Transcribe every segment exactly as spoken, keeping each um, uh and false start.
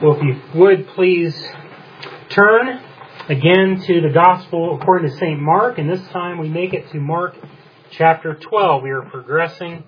Well, if you would please turn again to the Gospel according to Saint Mark, and this time we make it to Mark chapter twelve. We are progressing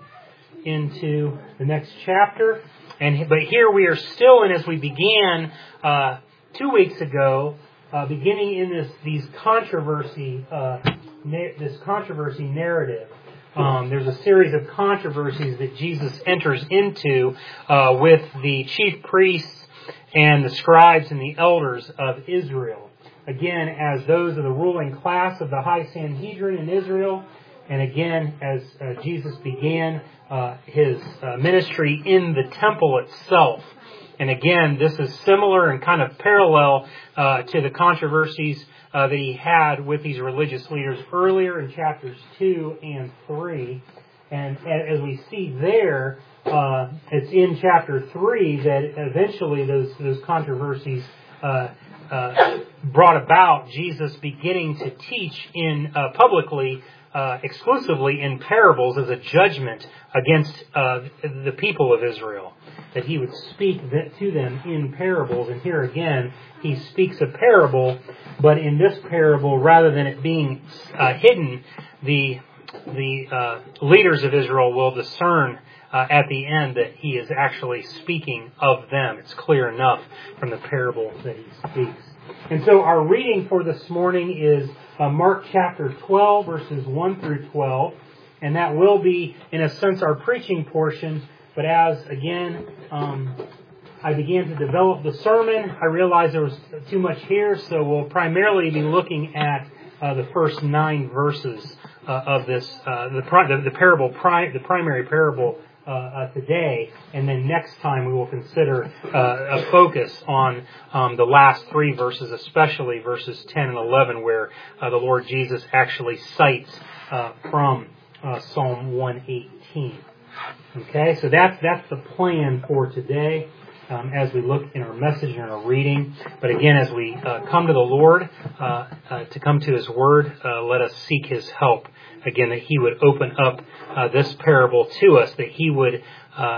into the next chapter, and but here we are still in as we began uh, two weeks ago, uh, beginning in this these controversy uh, na- this controversy narrative. Um, there's a series of controversies that Jesus enters into uh, with the chief priests and the scribes and the elders of Israel. Again, as those of the ruling class of the high Sanhedrin in Israel, and again, as uh, Jesus began uh, his uh, ministry in the temple itself. And again, this is similar and kind of parallel uh, to the controversies uh, that he had with these religious leaders earlier in chapters two and three. And as we see there, uh, it's in chapter three that eventually those those controversies uh, uh, brought about Jesus beginning to teach in uh, publicly, uh, exclusively in parables as a judgment against uh, the people of Israel. That he would speak to them in parables. And here again, he speaks a parable, but in this parable, rather than it being uh, hidden, the the uh, leaders of Israel will discern uh, at the end that he is actually speaking of them. It's clear enough from the parable that he speaks. And so our reading for this morning is uh, Mark chapter twelve, verses one through twelve. And that will be, in a sense, our preaching portion. But as, again, um, I began to develop the sermon, I realized there was too much here, so we'll primarily be looking at uh, the first nine verses uh, of this, uh, the, the, the parable, pri- the primary parable uh, uh, today, and then next time we will consider uh, a focus on um, the last three verses, especially verses ten and eleven, where uh, the Lord Jesus actually cites uh, from uh, Psalm one eighteen. Okay, so that's that's the plan for today um, as we look in our message and our reading. But again, as we uh, come to the Lord, uh, uh, to come to His Word, uh, let us seek His help. Again, that He would open up uh, this parable to us, that He would uh,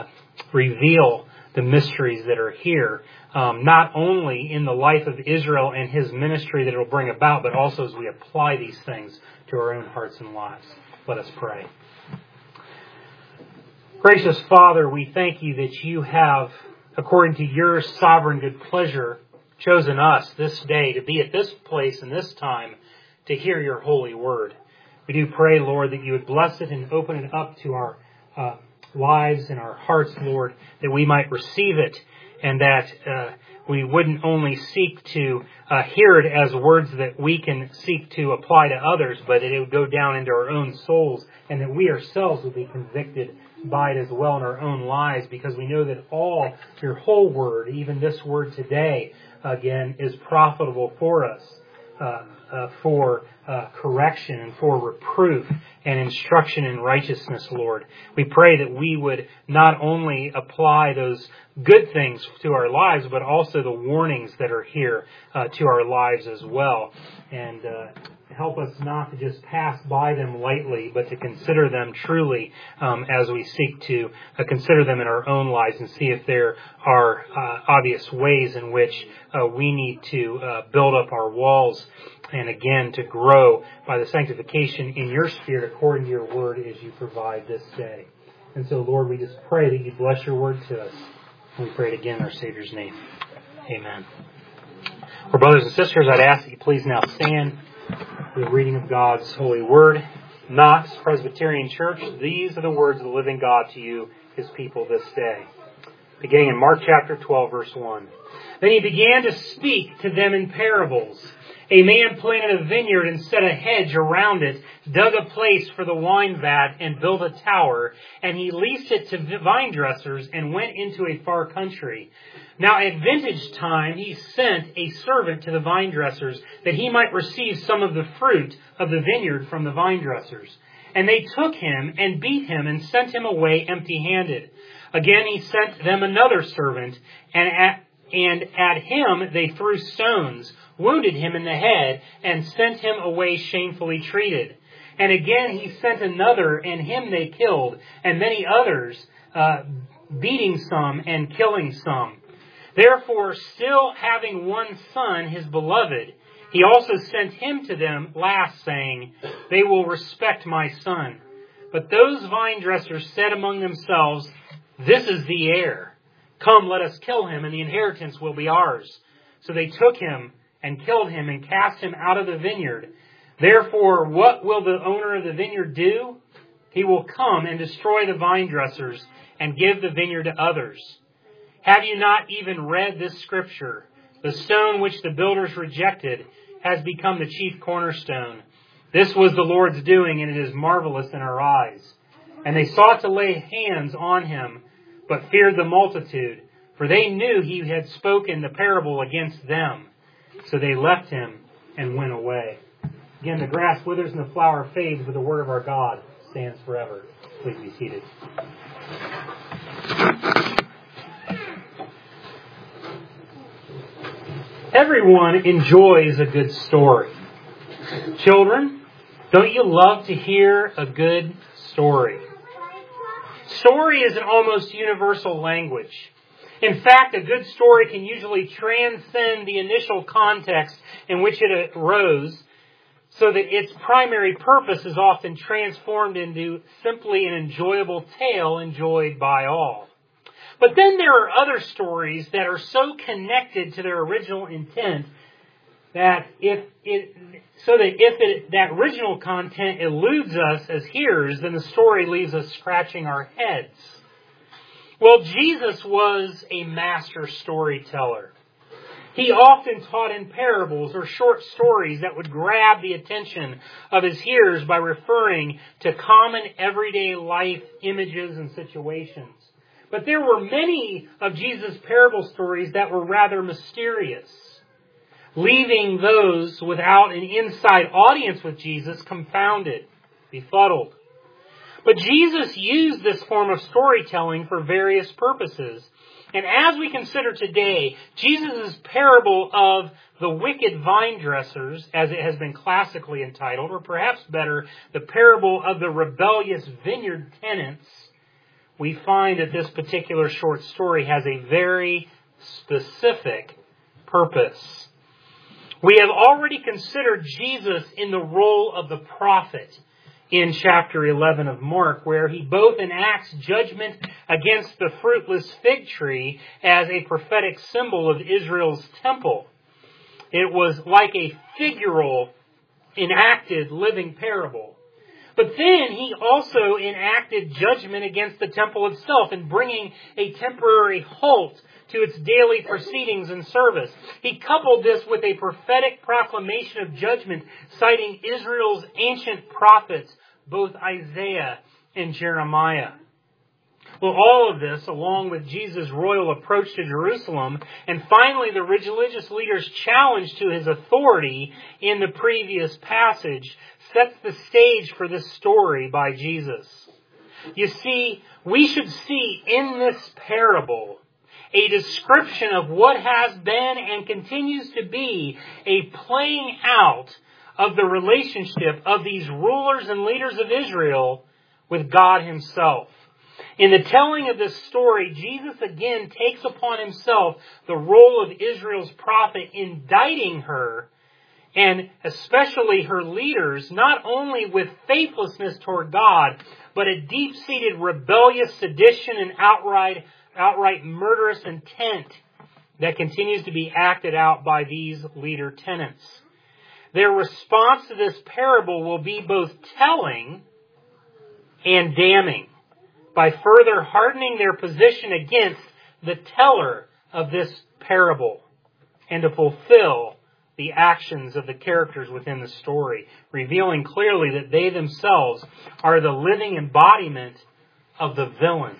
reveal the mysteries that are here, um, not only in the life of Israel and His ministry that it will bring about, but also as we apply these things to our own hearts and lives. Let us pray. Gracious Father, we thank you that you have, according to your sovereign good pleasure, chosen us this day to be at this place and this time to hear your holy word. We do pray, Lord, that you would bless it and open it up to our uh, lives and our hearts, Lord, that we might receive it and that uh, we wouldn't only seek to uh, hear it as words that we can seek to apply to others, but that it would go down into our own souls and that we ourselves would be convicted by it as well in our own lives, because we know that all, your whole word, even this word today, again, is profitable for us, uh, uh, for uh, correction and for reproof and instruction in righteousness, Lord. We pray that we would not only apply those good things to our lives, but also the warnings that are here uh, to our lives as well. And uh, help us not to just pass by them lightly, but to consider them truly um, as we seek to uh, consider them in our own lives and see if there are uh, obvious ways in which uh, we need to uh, build up our walls and again to grow by the sanctification in your Spirit according to your word as you provide this day. And so, Lord, we just pray that you bless your word to us. And we pray it again in our Savior's name. Amen. For brothers and sisters, I'd ask that you please now stand for the reading of God's holy word. Knox Presbyterian Church, these are the words of the living God to you, his people, this day. Beginning in Mark chapter twelve, verse one. Then he began to speak to them in parables. A man planted a vineyard and set a hedge around it, dug a place for the wine vat, and built a tower, and he leased it to vine dressers and went into a far country. Now at vintage time he sent a servant to the vine dressers that he might receive some of the fruit of the vineyard from the vine dressers. And they took him and beat him and sent him away empty-handed. Again he sent them another servant, and at, and at him they threw stones, wounded him in the head, and sent him away shamefully treated. And again he sent another, and him they killed, and many others, uh, beating some and killing some. Therefore, still having one son, his beloved, he also sent him to them last, saying, They will respect my son. But those vine dressers said among themselves, This is the heir. Come, let us kill him, and the inheritance will be ours. So they took him and killed him and cast him out of the vineyard. Therefore, what will the owner of the vineyard do? He will come and destroy the vine dressers and give the vineyard to others. Have you not even read this scripture? The stone which the builders rejected has become the chief cornerstone. This was the Lord's doing, and it is marvelous in our eyes. And they sought to lay hands on him, but feared the multitude, for they knew he had spoken the parable against them. So they left him and went away. Again, the grass withers and the flower fades, but the word of our God stands forever. Please be seated. Everyone enjoys a good story. Children, don't you love to hear a good story? Story is an almost universal language. In fact, a good story can usually transcend the initial context in which it arose, so that its primary purpose is often transformed into simply an enjoyable tale enjoyed by all. But then there are other stories that are so connected to their original intent that if it, so that if it, that original content eludes us as hearers, then the story leaves us scratching our heads. Well, Jesus was a master storyteller. He often taught in parables or short stories that would grab the attention of his hearers by referring to common everyday life images and situations. But there were many of Jesus' parable stories that were rather mysterious, leaving those without an inside audience with Jesus confounded, befuddled. But Jesus used this form of storytelling for various purposes. And as we consider today, Jesus' parable of the wicked vine dressers, as it has been classically entitled, or perhaps better, the parable of the rebellious vineyard tenants, we find that this particular short story has a very specific purpose. We have already considered Jesus in the role of the prophet in chapter eleven of Mark, where he both enacts judgment against the fruitless fig tree as a prophetic symbol of Israel's temple. It was like a figural, enacted, living parable. But then he also enacted judgment against the temple itself in bringing a temporary halt to its daily proceedings and service. He coupled this with a prophetic proclamation of judgment, citing Israel's ancient prophets, both Isaiah and Jeremiah. Well, all of this, along with Jesus' royal approach to Jerusalem, and finally the religious leaders' challenge to his authority in the previous passage, sets the stage for this story by Jesus. You see, we should see in this parable a description of what has been and continues to be a playing out of the relationship of these rulers and leaders of Israel with God himself. In the telling of this story, Jesus again takes upon himself the role of Israel's prophet, indicting her, and especially her leaders, not only with faithlessness toward God, but a deep-seated rebellious sedition and outright, outright murderous intent that continues to be acted out by these leader tenants. Their response to this parable will be both telling and damning, by further hardening their position against the teller of this parable, and to fulfill the actions of the characters within the story, revealing clearly that they themselves are the living embodiment of the villains.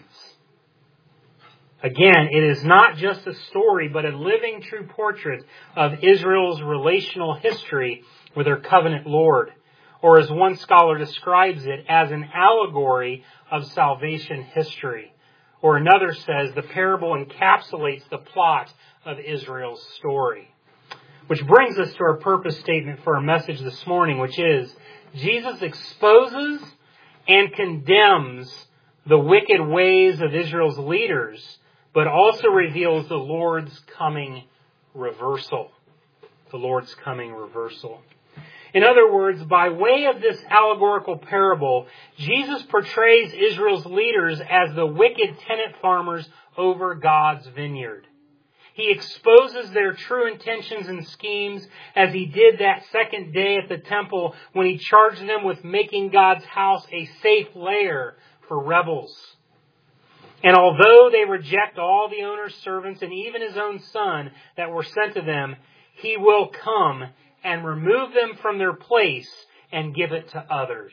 Again, it is not just a story, but a living, true portrait of Israel's relational history with her covenant Lord. Or as one scholar describes it, as an allegory of salvation history. Or another says the parable encapsulates the plot of Israel's story. Which brings us to our purpose statement for our message this morning, which is, Jesus exposes and condemns the wicked ways of Israel's leaders, but also reveals the Lord's coming reversal. The Lord's coming reversal. In other words, by way of this allegorical parable, Jesus portrays Israel's leaders as the wicked tenant farmers over God's vineyard. He exposes their true intentions and schemes as he did that second day at the temple when he charged them with making God's house a safe lair for rebels. And although they reject all the owner's servants and even his own son that were sent to them, he will come and remove them from their place and give it to others.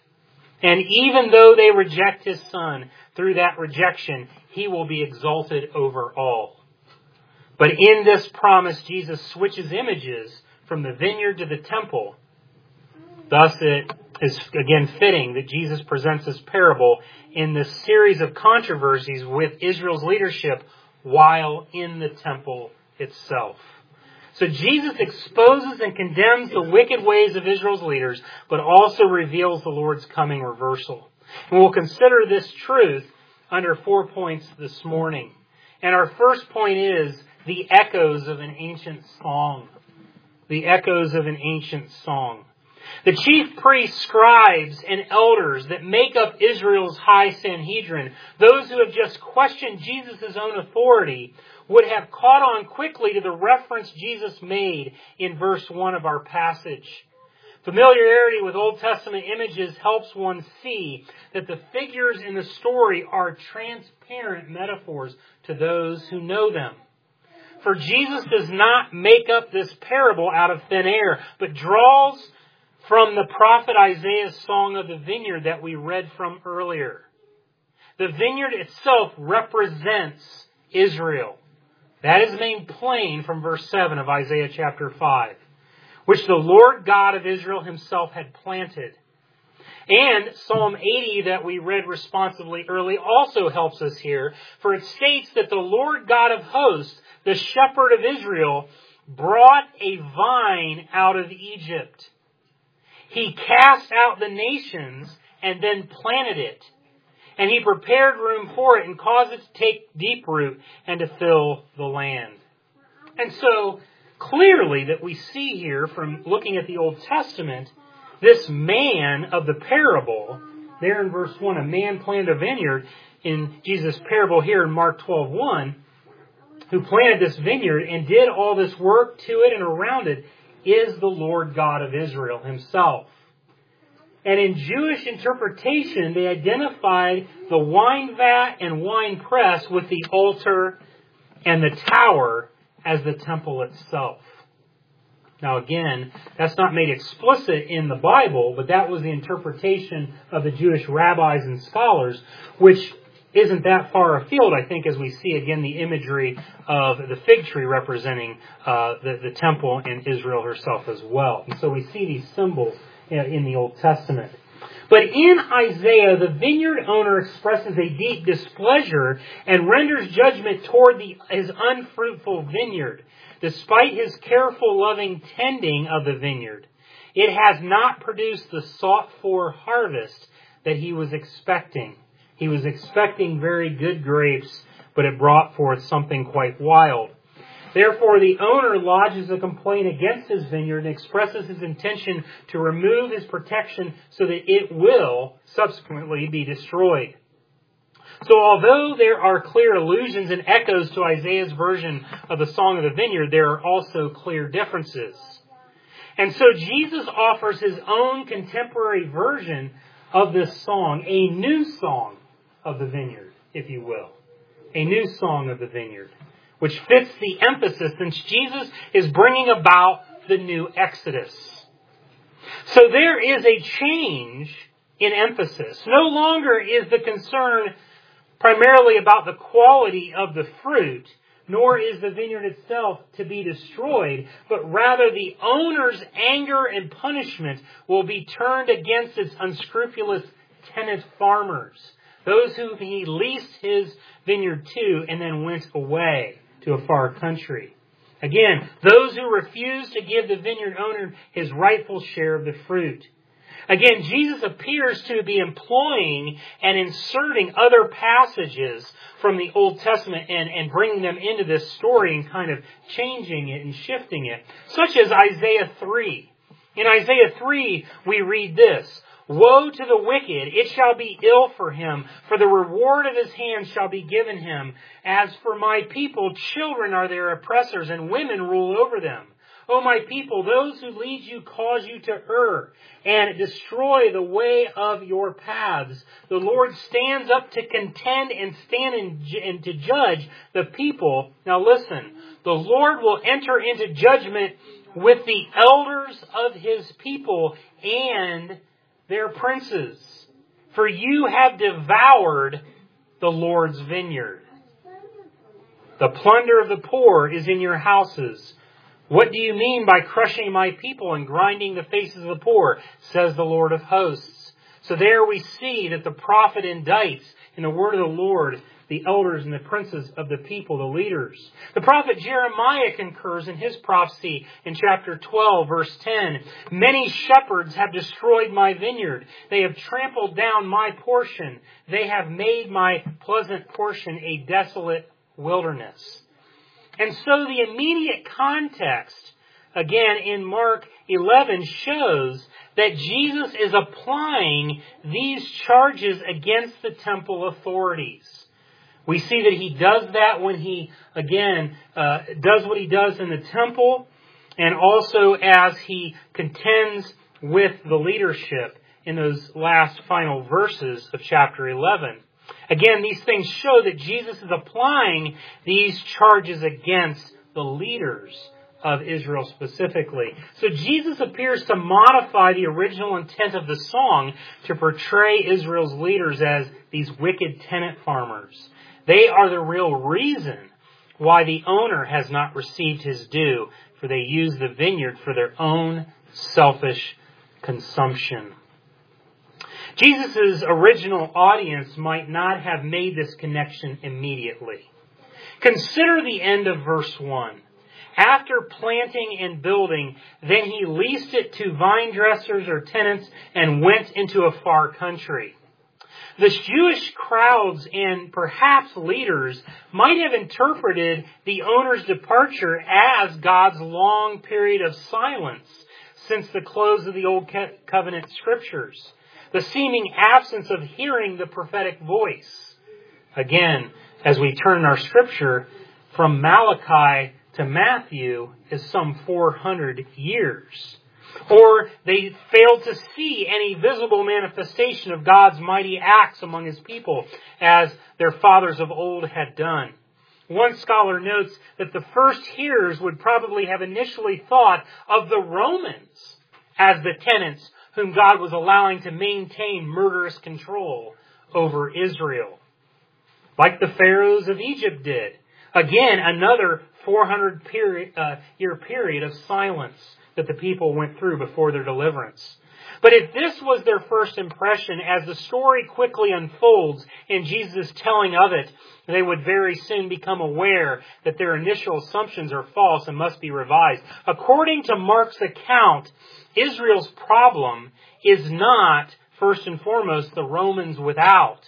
And even though they reject his son, through that rejection, he will be exalted over all. But in this promise, Jesus switches images from the vineyard to the temple. Thus, it is again fitting that Jesus presents this parable in this series of controversies with Israel's leadership while in the temple itself. So Jesus exposes and condemns the wicked ways of Israel's leaders, but also reveals the Lord's coming reversal. And we'll consider this truth under four points this morning. And our first point is the echoes of an ancient song. The echoes of an ancient song. The chief priests, scribes, and elders that make up Israel's high Sanhedrin, those who have just questioned Jesus' own authority, would have caught on quickly to the reference Jesus made in verse one of our passage. Familiarity with Old Testament images helps one see that the figures in the story are transparent metaphors to those who know them. For Jesus does not make up this parable out of thin air, but draws from the prophet Isaiah's song of the vineyard that we read from earlier. The vineyard itself represents Israel. That is made plain from verse seven of Isaiah chapter five, which the Lord God of Israel himself had planted. And Psalm eighty that we read responsively early also helps us here, for it states that the Lord God of hosts, the shepherd of Israel, brought a vine out of Egypt. He cast out the nations and then planted it. And he prepared room for it and caused it to take deep root and to fill the land. And so, clearly that we see here from looking at the Old Testament, this man of the parable, there in verse one, a man planted a vineyard, in Jesus' parable here in Mark twelve one, who planted this vineyard and did all this work to it and around it, is the Lord God of Israel himself. And in Jewish interpretation, they identified the wine vat and wine press with the altar and the tower as the temple itself. Now again, that's not made explicit in the Bible, but that was the interpretation of the Jewish rabbis and scholars, which isn't that far afield, I think, as we see again the imagery of the fig tree representing uh, the, the temple and Israel herself as well. And so we see these symbols in the Old Testament. But in Isaiah, the vineyard owner expresses a deep displeasure and renders judgment toward the, his unfruitful vineyard. Despite his careful, loving tending of the vineyard, it has not produced the sought-for harvest that he was expecting. He was expecting very good grapes, but it brought forth something quite wild. Therefore, the owner lodges a complaint against his vineyard and expresses his intention to remove his protection so that it will subsequently be destroyed. So although there are clear allusions and echoes to Isaiah's version of the Song of the Vineyard, there are also clear differences. And so Jesus offers his own contemporary version of this song, a new song of the vineyard, if you will. A new song of the vineyard, which fits the emphasis since Jesus is bringing about the new Exodus. So there is a change in emphasis. No longer is the concern primarily about the quality of the fruit, nor is the vineyard itself to be destroyed, but rather the owner's anger and punishment will be turned against its unscrupulous tenant farmers, those whom he leased his vineyard to and then went away to a far country. Again, those who refuse to give the vineyard owner his rightful share of the fruit. Again, Jesus appears to be employing and inserting other passages from the Old Testament and, and bringing them into this story and kind of changing it and shifting it, such as Isaiah three. In Isaiah three, we read this, "Woe to the wicked, it shall be ill for him, for the reward of his hand shall be given him. As for my people, children are their oppressors, and women rule over them. O my people, those who lead you cause you to err, and destroy the way of your paths. The Lord stands up to contend and stand in, and to judge the people." Now listen, the Lord will enter into judgment with the elders of his people and their princes. For you have devoured the Lord's vineyard. The plunder of the poor is in your houses. What do you mean by crushing my people and grinding the faces of the poor, says the Lord of hosts. So there we see that the prophet indicts in the word of the Lord the elders and the princes of the people, the leaders. The prophet Jeremiah concurs in his prophecy in chapter twelve, verse ten. "Many shepherds have destroyed my vineyard. They have trampled down my portion. They have made my pleasant portion a desolate wilderness." And so the immediate context, again in Mark eleven, shows that Jesus is applying these charges against the temple authorities. We see that he does that when he, again, uh, does what he does in the temple, and also as he contends with the leadership in those last final verses of chapter eleven. Again, these things show that Jesus is applying these charges against the leaders of Israel specifically. So Jesus appears to modify the original intent of the song to portray Israel's leaders as these wicked tenant farmers. They are the real reason why the owner has not received his due, for they use the vineyard for their own selfish consumption. Jesus' original audience might not have made this connection immediately. Consider the end of verse one. After planting and building, then he leased it to vine dressers or tenants and went into a far country. The Jewish crowds and perhaps leaders might have interpreted the owner's departure as God's long period of silence since the close of the Old Covenant Scriptures, the seeming absence of hearing the prophetic voice. Again, as we turn in our Scripture, from Malachi to Matthew is some four hundred years. Or they failed to see any visible manifestation of God's mighty acts among his people, as their fathers of old had done. One scholar notes that the first hearers would probably have initially thought of the Romans as the tenants whom God was allowing to maintain murderous control over Israel, like the pharaohs of Egypt did. Again, another four hundred period, uh, year period of silence that the people went through before their deliverance. But if this was their first impression, as the story quickly unfolds and Jesus is telling of it, they would very soon become aware that their initial assumptions are false and must be revised. According to Mark's account, Israel's problem is not, first and foremost, the Romans without,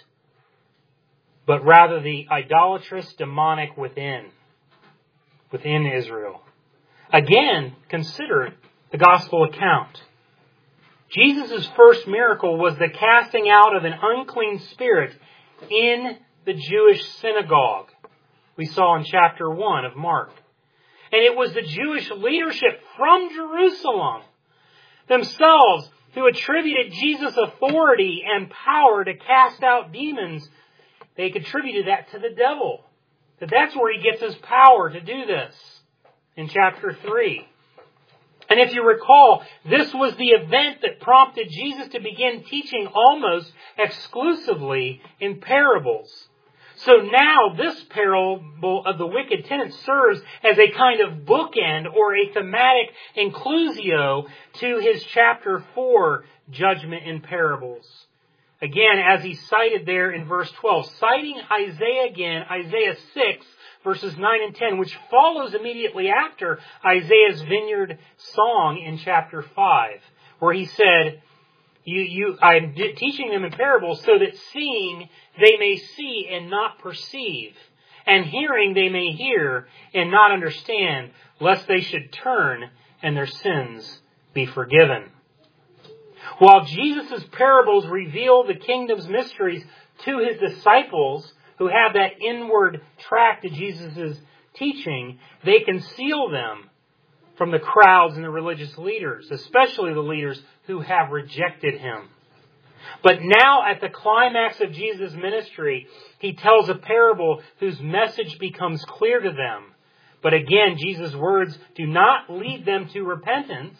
but rather the idolatrous demonic within, within Israel. Again, consider the gospel account. Jesus' first miracle was the casting out of an unclean spirit in the Jewish synagogue. We saw in chapter one of Mark. And it was the Jewish leadership from Jerusalem themselves who attributed Jesus' authority and power to cast out demons. They attributed that to the devil. That that's where he gets his power to do this in chapter three. And if you recall, this was the event that prompted Jesus to begin teaching almost exclusively in parables. So now this parable of the wicked tenant serves as a kind of bookend or a thematic inclusio to his chapter four judgment in parables. Again, as he cited there in verse twelve, citing Isaiah again, Isaiah six, verses nine and ten, which follows immediately after Isaiah's vineyard song in chapter five, where he said, You, you, I'm d- teaching them in parables so that seeing they may see and not perceive, and hearing they may hear and not understand, lest they should turn and their sins be forgiven. While Jesus' parables reveal the kingdom's mysteries to his disciples who have that inward track to Jesus' teaching, they conceal them from the crowds and the religious leaders, especially the leaders who have rejected him. But now at the climax of Jesus' ministry, he tells a parable whose message becomes clear to them. But again, Jesus' words do not lead them to repentance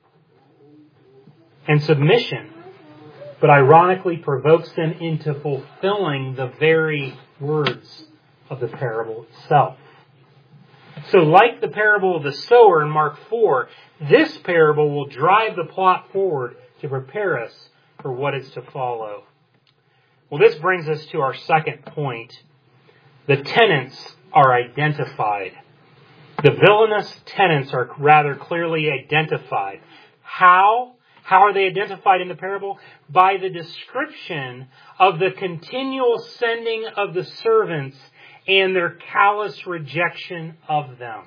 and submission, but ironically provokes them into fulfilling the very words of the parable itself. So like the parable of the sower in Mark four, this parable will drive the plot forward to prepare us for what is to follow. Well, this brings us to our second point. The tenants are identified. The villainous tenants are rather clearly identified. How? How are they identified in the parable? By the description of the continual sending of the servants and their callous rejection of them.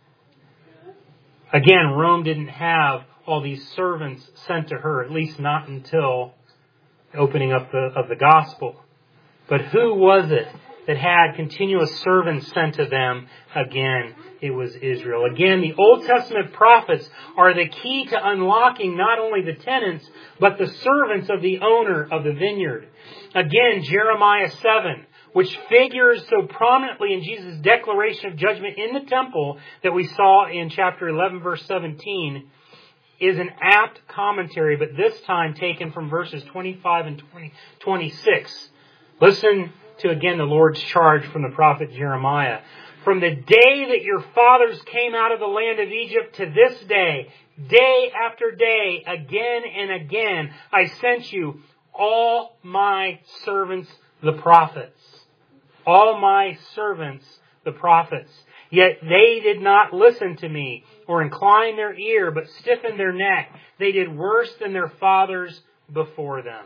Again, Rome didn't have all these servants sent to her, at least not until the opening up the, of the gospel. But who was it that had continuous servants sent to them? Again, it was Israel. Again, the Old Testament prophets are the key to unlocking not only the tenants, but the servants of the owner of the vineyard. Again, Jeremiah seven, which figures so prominently in Jesus' declaration of judgment in the temple that we saw in chapter eleven, verse seventeen, is an apt commentary, but this time taken from verses twenty-five and twenty, twenty-six. Listen to again the Lord's charge from the prophet Jeremiah. From the day that your fathers came out of the land of Egypt to this day, day after day, again and again, I sent you all my servants, the prophets. All my servants, the prophets. Yet they did not listen to me or incline their ear, but stiffened their neck. They did worse than their fathers before them.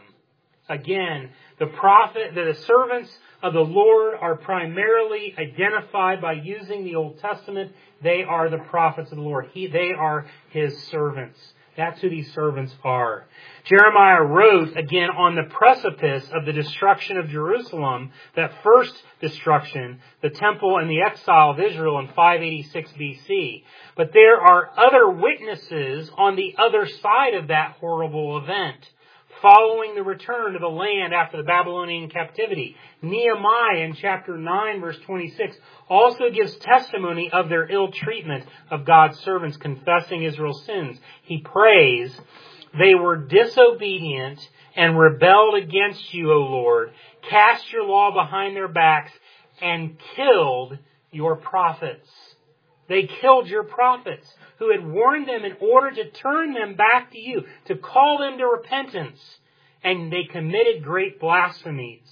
Again, the prophet, the servants of the Lord are primarily identified by using the Old Testament. They are the prophets of the Lord. He, they are His servants. That's who these servants are. Jeremiah wrote, again, on the precipice of the destruction of Jerusalem, that first destruction, the temple and the exile of Israel in five eighty-six B C. But there are other witnesses on the other side of that horrible event, following the return to the land after the Babylonian captivity. Nehemiah in chapter nine, verse twenty-six, also gives testimony of their ill treatment of God's servants, confessing Israel's sins. He prays, they were disobedient and rebelled against you, O Lord, cast your law behind their backs, and killed your prophets. They killed your prophets who had warned them in order to turn them back to you, to call them to repentance. And they committed great blasphemies.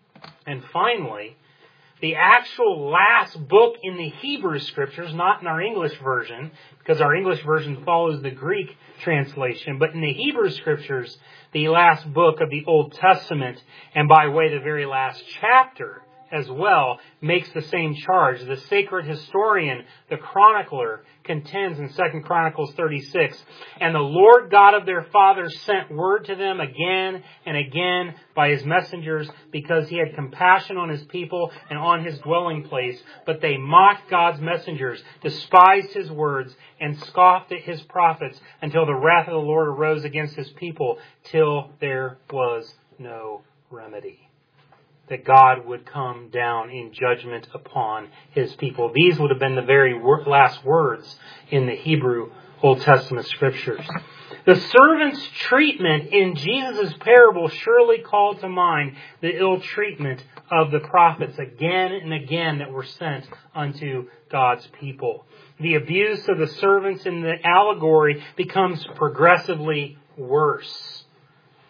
And finally, the actual last book in the Hebrew Scriptures, not in our English version, because our English version follows the Greek translation, but in the Hebrew Scriptures, the last book of the Old Testament, and by way the very last chapter as well, makes the same charge. The sacred historian, the chronicler, contends in Second Chronicles thirty-six, and the Lord God of their fathers sent word to them again and again by His messengers, because He had compassion on His people and on His dwelling place. But they mocked God's messengers, despised His words, and scoffed at His prophets, until the wrath of the Lord arose against His people, till there was no remedy. That God would come down in judgment upon His people. These would have been the very last words in the Hebrew Old Testament Scriptures. The servant's treatment in Jesus' parable surely called to mind the ill treatment of the prophets again and again that were sent unto God's people. The abuse of the servants in the allegory becomes progressively worse.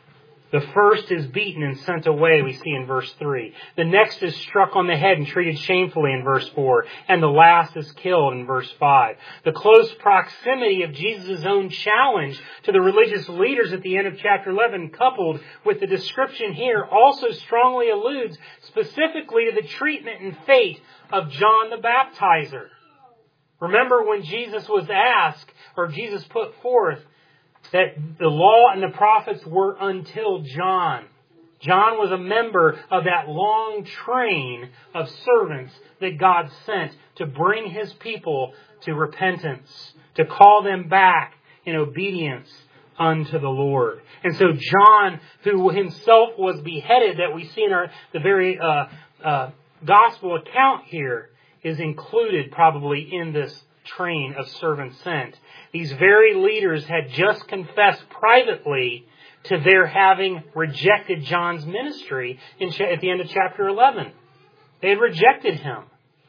The first is beaten and sent away, we see in verse three. The next is struck on the head and treated shamefully in verse four. And the last is killed in verse five. The close proximity of Jesus' own challenge to the religious leaders at the end of chapter eleven, coupled with the description here, also strongly alludes specifically to the treatment and fate of John the Baptizer. Remember when Jesus was asked, or Jesus put forth, that the law and the prophets were until John. John was a member of that long train of servants that God sent to bring His people to repentance, to call them back in obedience unto the Lord. And so John, who himself was beheaded, that we see in our, the very uh, uh, gospel account here, is included probably in this train of servants sent. These very leaders had just confessed privately to their having rejected John's ministry in, at the end of chapter eleven. They had rejected him.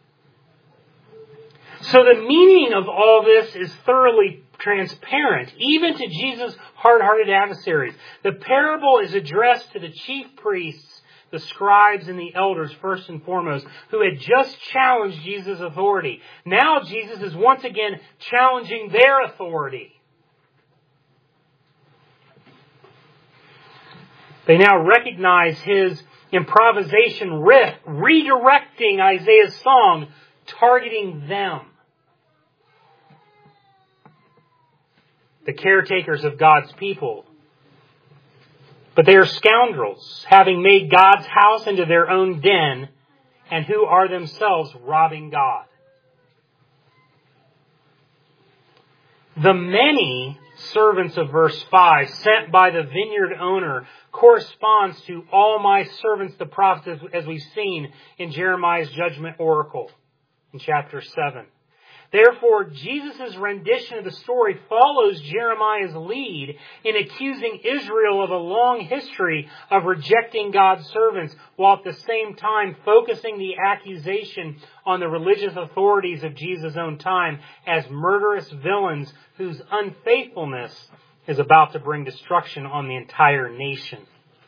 So the meaning of all this is thoroughly transparent, even to Jesus' hard-hearted adversaries. The parable is addressed to the chief priests, the scribes and the elders first and foremost, who had just challenged Jesus' authority. Now Jesus is once again challenging their authority. They now recognize His improvisation riff, redirecting Isaiah's song, targeting them. The caretakers of God's people. But they are scoundrels, having made God's house into their own den, and who are themselves robbing God. The many servants of verse five, sent by the vineyard owner, corresponds to all my servants the prophets, as we've seen in Jeremiah's judgment oracle in chapter seven. Therefore, Jesus' rendition of the story follows Jeremiah's lead in accusing Israel of a long history of rejecting God's servants, while at the same time focusing the accusation on the religious authorities of Jesus' own time as murderous villains whose unfaithfulness is about to bring destruction on the entire nation.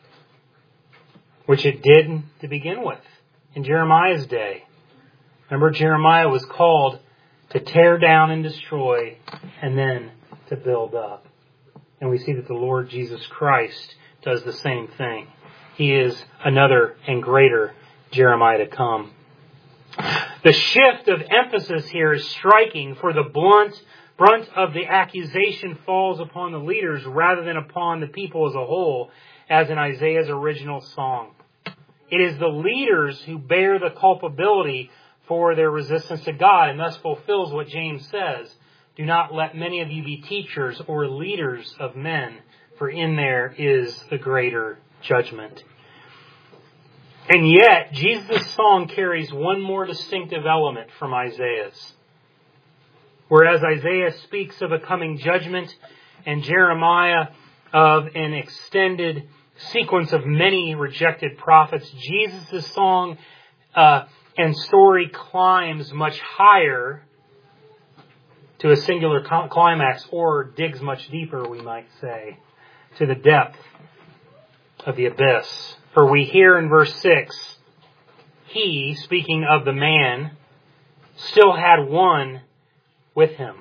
Which it did to begin with in Jeremiah's day. Remember, Jeremiah was called to tear down and destroy, and then to build up. And we see that the Lord Jesus Christ does the same thing. He is another and greater Jeremiah to come. The shift of emphasis here is striking, for the blunt brunt of the accusation falls upon the leaders rather than upon the people as a whole, as in Isaiah's original song. It is the leaders who bear the culpability for their resistance to God, and thus fulfills what James says, do not let many of you be teachers or leaders of men, for in there is the greater judgment. And yet, Jesus' song carries one more distinctive element from Isaiah's. Whereas Isaiah speaks of a coming judgment, and Jeremiah of an extended sequence of many rejected prophets, Jesus' song uh, and story climbs much higher to a singular climax, or digs much deeper, we might say, to the depth of the abyss. For we hear in verse six, He, speaking of the man, still had one with him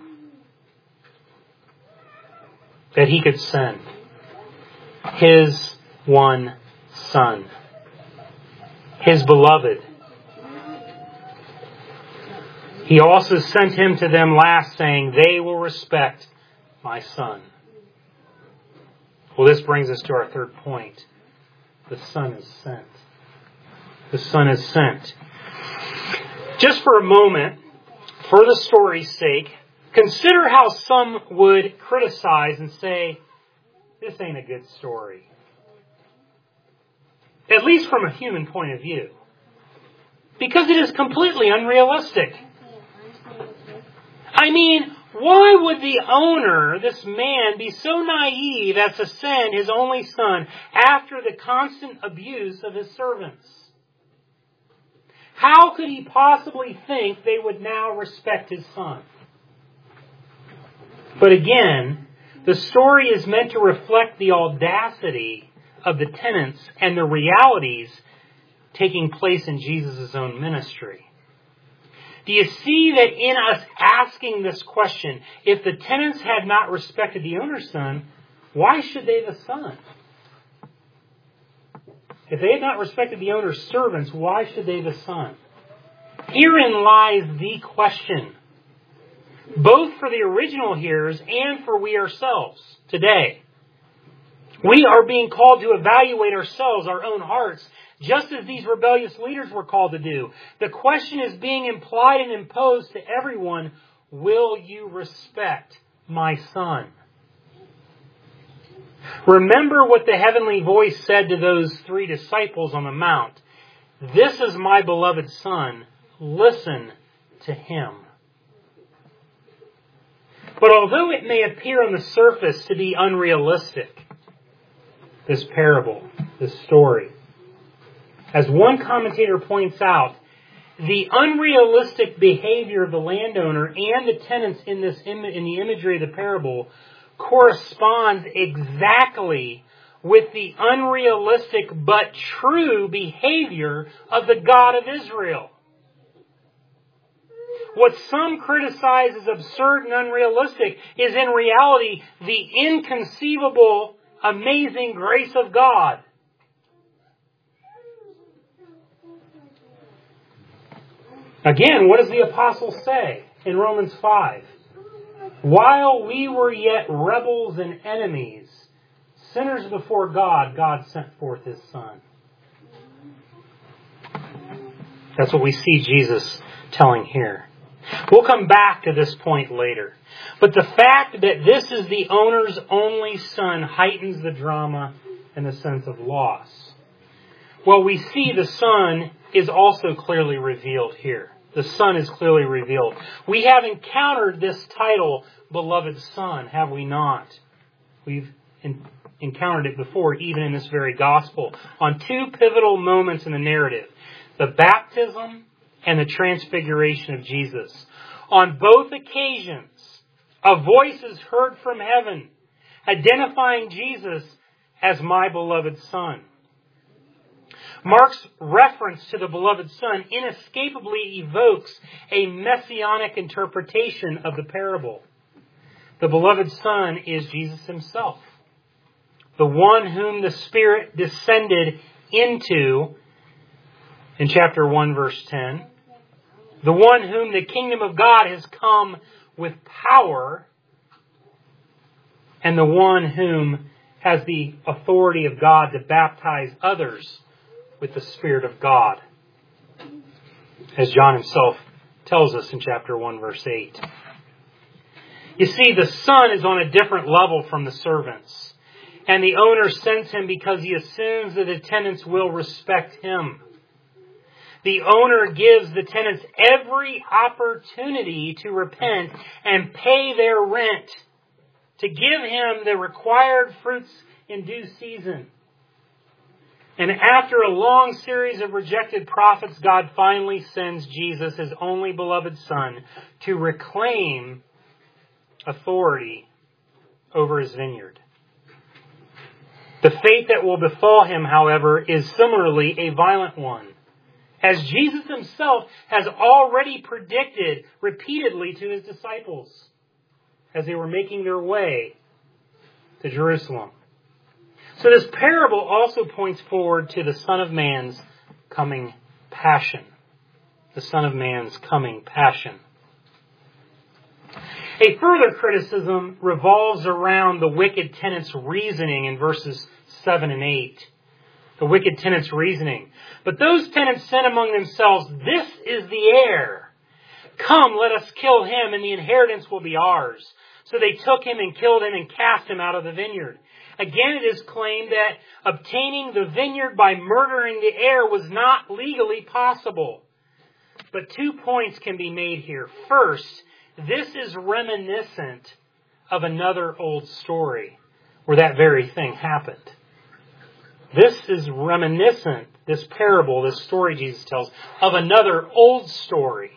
that He could send. His one Son. His beloved. He also sent Him to them last, saying, they will respect my Son. Well, this brings us to our third point. The Son is sent. The Son is sent. Just for a moment, for the story's sake, consider how some would criticize and say, this ain't a good story. At least from a human point of view. Because it is completely unrealistic. I mean, why would the owner, this man, be so naive as to send his only son after the constant abuse of his servants? How could he possibly think they would now respect his son? But again, the story is meant to reflect the audacity of the tenants and the realities taking place in Jesus' own ministry. Do you see that in us asking this question, if the tenants had not respected the owner's son, why should they the son? If they had not respected the owner's servants, why should they the son? Herein lies the question, both for the original hearers and for we ourselves today. We are being called to evaluate ourselves, our own hearts, just as these rebellious leaders were called to do. The question is being implied and imposed to everyone, will you respect my son? Remember what the heavenly voice said to those three disciples on the mount. This is my beloved son. Listen to him. But although it may appear on the surface to be unrealistic, this parable, this story, as one commentator points out, the unrealistic behavior of the landowner and the tenants in this im- in the imagery of the parable corresponds exactly with the unrealistic but true behavior of the God of Israel. What some criticize as absurd and unrealistic is in reality the inconceivable, amazing grace of God. Again, what does the apostle say in Romans five? While we were yet rebels and enemies, sinners before God, God sent forth His Son. That's what we see Jesus telling here. We'll come back to this point later. But the fact that this is the owner's only son heightens the drama and the sense of loss. Well, we see the Son is also clearly revealed here. The Son is clearly revealed. We have encountered this title, Beloved Son, have we not? We've in, encountered it before, even in this very gospel, on two pivotal moments in the narrative. The baptism and the transfiguration of Jesus. On both occasions, a voice is heard from heaven, identifying Jesus as my beloved Son. Mark's reference to the beloved Son inescapably evokes a messianic interpretation of the parable. The beloved Son is Jesus Himself, the one whom the Spirit descended into in chapter one, verse ten, the one whom the kingdom of God has come with power, and the one whom has the authority of God to baptize others with the Spirit of God, as John himself tells us in chapter one, verse eight. You see, the Son is on a different level from the servants, and the owner sends Him because he assumes that the tenants will respect Him. The owner gives the tenants every opportunity to repent and pay their rent, to give Him the required fruits in due season. And after a long series of rejected prophets, God finally sends Jesus, His only beloved Son, to reclaim authority over His vineyard. The fate that will befall Him, however, is similarly a violent one, as Jesus Himself has already predicted repeatedly to His disciples as they were making their way to Jerusalem. So this parable also points forward to the Son of Man's coming passion. The Son of Man's coming passion. A further criticism revolves around the wicked tenant's reasoning in verses seven and eight. The wicked tenant's reasoning. But those tenants said among themselves, "This is the heir. Come, let us kill him, and the inheritance will be ours." So they took him and killed him and cast him out of the vineyard. Again, it is claimed that obtaining the vineyard by murdering the heir was not legally possible. But two points can be made here. First, this is reminiscent of another old story where that very thing happened. This is reminiscent, this parable, this story Jesus tells, of another old story.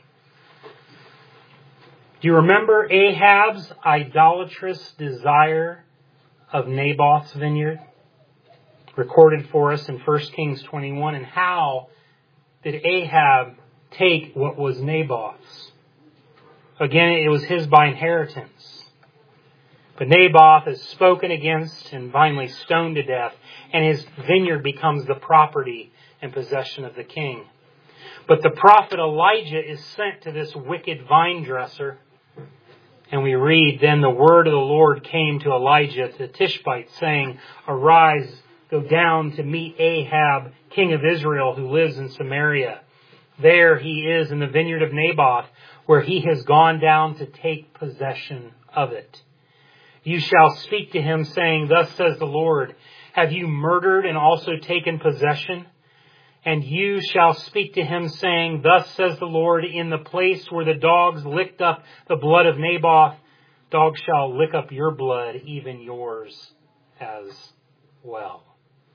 Do you remember Ahab's idolatrous desire of Naboth's vineyard? recorded for us in First Kings twenty-one. And how did Ahab take what was Naboth's? Again, it was his by inheritance. But Naboth is spoken against and finally stoned to death, and his vineyard becomes the property and possession of the king. But the prophet Elijah is sent to this wicked vine dresser. And we read, "Then the word of the Lord came to Elijah the Tishbite, saying, Arise, go down to meet Ahab, king of Israel, who lives in Samaria. There he is in the vineyard of Naboth, where he has gone down to take possession of it. You shall speak to him, saying, Thus says the Lord, Have you murdered and also taken possession? And you shall speak to him, saying, Thus says the Lord, in the place where the dogs licked up the blood of Naboth, dogs shall lick up your blood, even yours as well."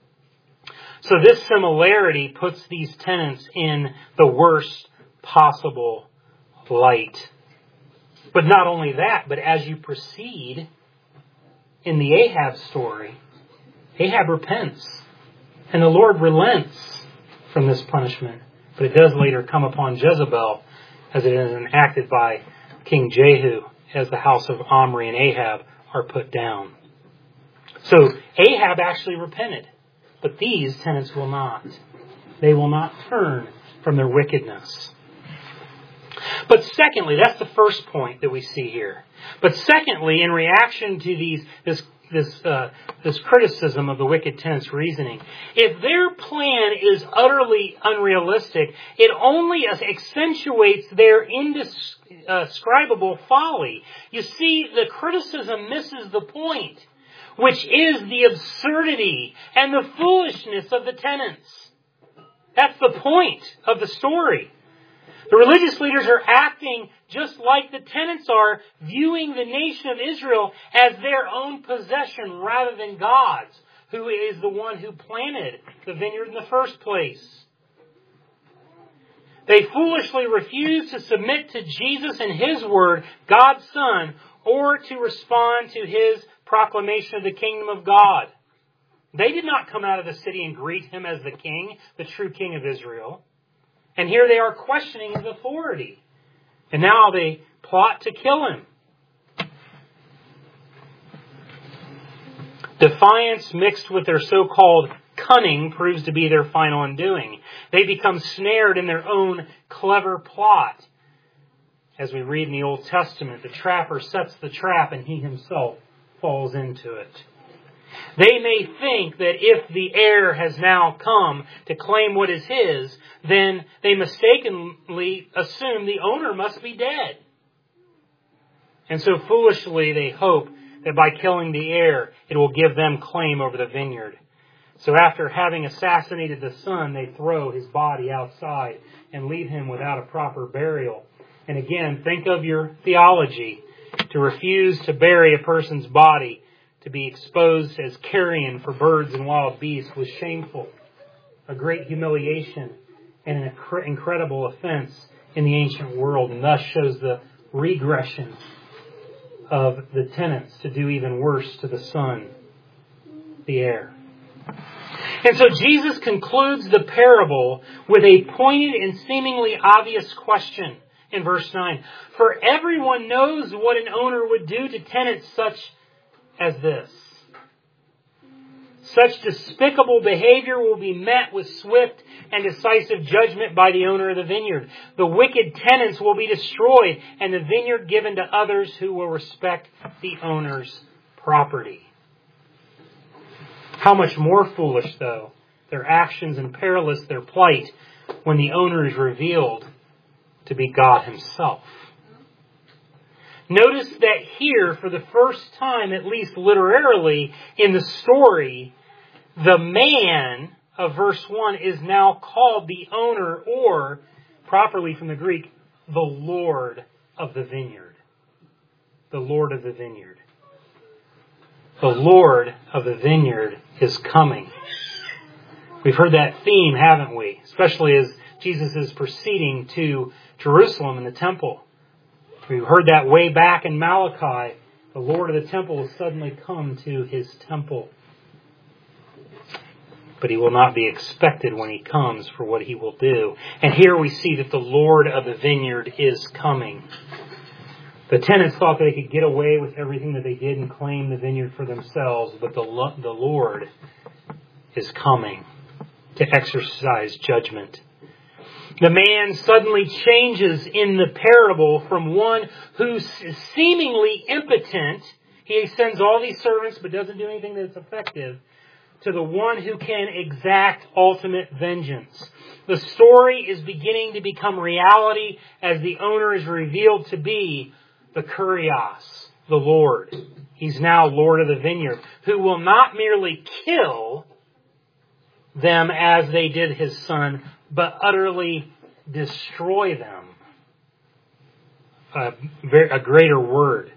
So this similarity puts these tenants in the worst possible light. But not only that, but as you proceed in the Ahab story, Ahab repents, and the Lord relents from this punishment. But it does later come upon Jezebel, as it is enacted by King Jehu, as the house of Omri and Ahab are put down. So Ahab actually repented, but these tenants will not. They will not turn from their wickedness. But secondly, that's the first point that we see here. But secondly, in reaction to these this this uh, this criticism of the wicked tenants' reasoning, if their plan is utterly unrealistic, it only accentuates their indescribable folly. You see, the criticism misses the point, which is the absurdity and the foolishness of the tenants. That's the point of the story. The religious leaders are acting just like the tenants are, viewing the nation of Israel as their own possession rather than God's, who is the one who planted the vineyard in the first place. They foolishly refuse to submit to Jesus and His Word, God's Son, or to respond to His proclamation of the kingdom of God. They did not come out of the city and greet Him as the King, the true King of Israel. And here they are questioning His authority. And now they plot to kill Him. Defiance mixed with their so-called cunning proves to be their final undoing. They become snared in their own clever plot. As we read in the Old Testament, the trapper sets the trap and he himself falls into it. They may think that if the heir has now come to claim what is his, then they mistakenly assume the owner must be dead. And so foolishly they hope that by killing the heir, it will give them claim over the vineyard. So after having assassinated the son, they throw his body outside and leave him without a proper burial. And again, think of your theology. To refuse to bury a person's body, to be exposed as carrion for birds and wild beasts, was shameful, a great humiliation, and an incredible offense in the ancient world, and thus shows the regression of the tenants to do even worse to the son, the heir. And so Jesus concludes the parable with a pointed and seemingly obvious question in verse nine. For everyone knows what an owner would do to tenants such as this. Such despicable behavior will be met with swift and decisive judgment by the owner of the vineyard. The wicked tenants will be destroyed and the vineyard given to others who will respect the owner's property. How much more foolish, though, their actions and perilous their plight when the owner is revealed to be God Himself. Notice that here, for the first time, at least literally in the story, the man of verse one is now called the owner, or, properly from the Greek, the Lord of the vineyard. The Lord of the vineyard. The Lord of the vineyard is coming. We've heard that theme, haven't we? Especially as Jesus is proceeding to Jerusalem and the temple. We've heard that way back in Malachi. The Lord of the temple has suddenly come to His temple. but he will not be expected when he comes for what he will do. And here we see that the Lord of the vineyard is coming. The tenants thought they could get away with everything that they did and claim the vineyard for themselves, but the, the Lord is coming to exercise judgment. The man suddenly changes in the parable from one who's seemingly impotent. He sends all these servants but doesn't do anything that's effective, to the one who can exact ultimate vengeance. The story is beginning to become reality as the owner is revealed to be the Kurios, the Lord. He's now Lord of the vineyard, who will not merely kill them as they did his son, but utterly destroy them. A, a greater word.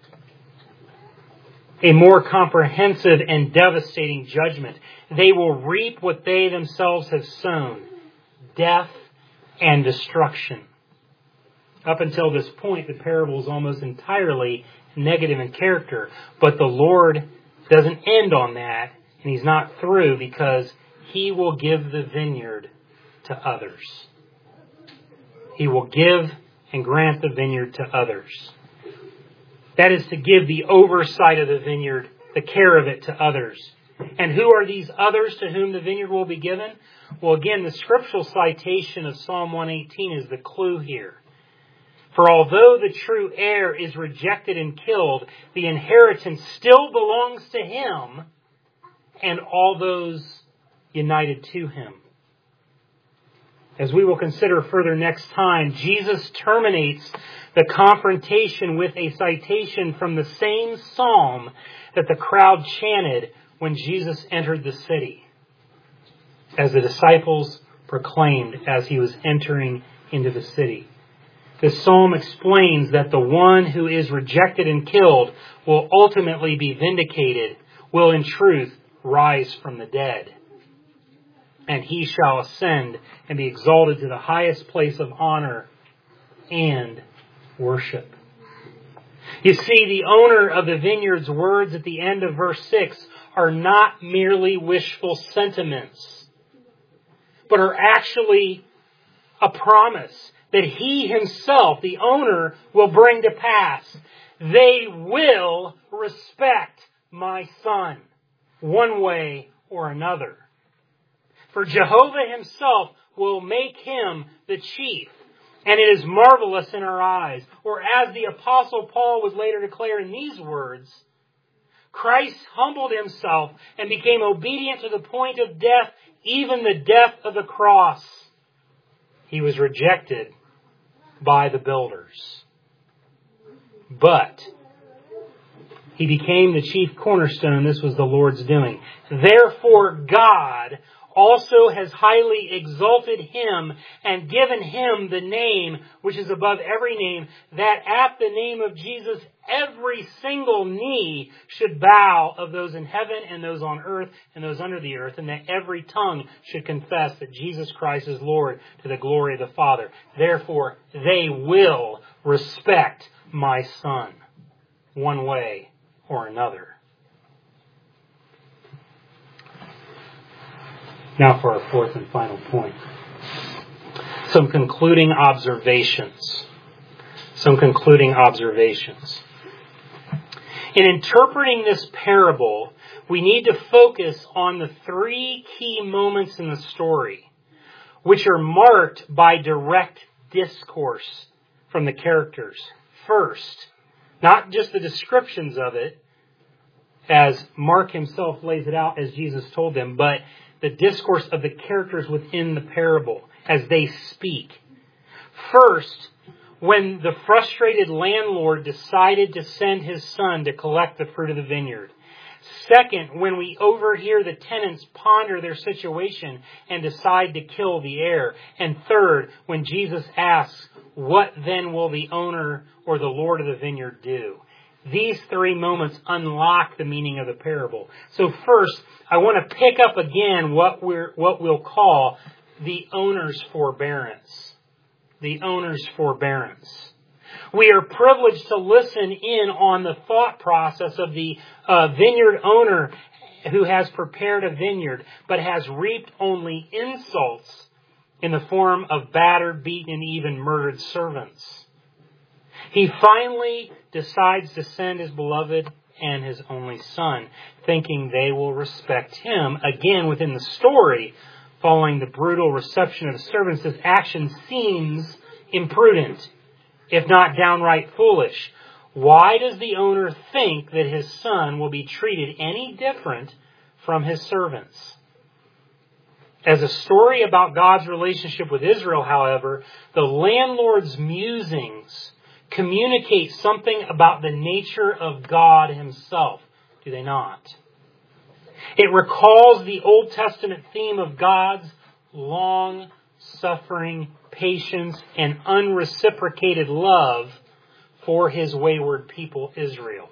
A more comprehensive and devastating judgment. They will reap what they themselves have sown. Death and destruction. Up until this point, the parable is almost entirely negative in character. But the Lord doesn't end on that, and He's not through, because He will give the vineyard to others. He will give and grant the vineyard to others. That is to give the oversight of the vineyard, the care of it, to others. And who are these others to whom the vineyard will be given? Well, again, the scriptural citation of Psalm one eighteen is the clue here. For although the true heir is rejected and killed, the inheritance still belongs to him and all those united to him. As we will consider further next time, Jesus terminates the confrontation with a citation from the same psalm that the crowd chanted when Jesus entered the city, as the disciples proclaimed as he was entering into the city. This psalm explains that the one who is rejected and killed will ultimately be vindicated, will in truth rise from the dead. And he shall ascend and be exalted to the highest place of honor and worship. You see, the owner of the vineyard's words at the end of verse six are not merely wishful sentiments, but are actually a promise that he himself, the owner, will bring to pass. They will respect my son, one way or another. For Jehovah himself will make him the chief, and it is marvelous in our eyes. Or as the Apostle Paul was later declared in these words, Christ humbled himself and became obedient to the point of death, even the death of the cross. He was rejected by the builders, but he became the chief cornerstone. This was the Lord's doing. Therefore, God also has highly exalted him and given him the name which is above every name, that at the name of Jesus every single knee should bow, of those in heaven and those on earth and those under the earth, and that every tongue should confess that Jesus Christ is Lord, to the glory of the Father. Therefore, they will respect my son, one way or another. Now for our fourth and final point. Some concluding observations. Some concluding observations. In interpreting this parable, we need to focus on the three key moments in the story, which are marked by direct discourse from the characters. First, not just the descriptions of it, as Mark himself lays it out as Jesus told them, but the discourse of the characters within the parable as they speak. First, when the frustrated landlord decided to send his son to collect the fruit of the vineyard. Second, when we overhear the tenants ponder their situation and decide to kill the heir. And third, when Jesus asks, what then will the owner or the Lord of the vineyard do? These three moments unlock the meaning of the parable. So first, I want to pick up again what we're what we'll call the owner's forbearance. The owner's forbearance. We are privileged to listen in on the thought process of the uh, vineyard owner who has prepared a vineyard, but has reaped only insults in the form of battered, beaten, and even murdered servants. He finally decides to send his beloved and his only son, thinking they will respect him. Again, within the story, following the brutal reception of the servants, this action seems imprudent, if not downright foolish. Why does the owner think that his son will be treated any different from his servants? As a story about God's relationship with Israel, however, the landlord's musings communicate something about the nature of God himself, do they not? It recalls the Old Testament theme of God's long-suffering patience and unreciprocated love for his wayward people, Israel.